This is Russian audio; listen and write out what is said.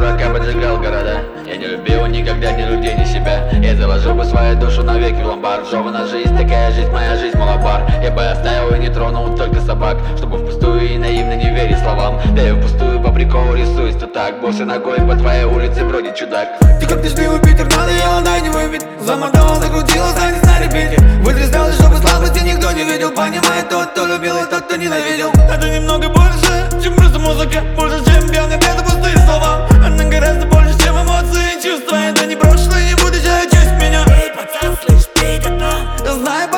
дурака поджигал города. Я не любил никогда ни людей, ни себя. Я заложил бы свою душу навеки в ломбард. Жевана жизнь, такая жизнь, моя жизнь, малобар. Я бы оставил и не тронул только собак, чтобы впустую и наивно не верить словам. Да и впустую по приколу рисуюсь, то так. Босой ногой по твоей улице бродит чудак. Ты как дождливый Питер, надоело, дай не выпить. Замотала, закрутила, станет на репите. Вытрезвелась, чтобы слабости никто не видел. Понимает тот, кто любил, и тот, кто ненавидел. Это немного больше, чем просто музыка. Больше, чем пьяный бред и пустые слова. Она гораздо больше, чем эмоции и чувства. Это не прошлое, не будущее, часть меня. Эй, пацан, слышь, пей до дна. Я знаю,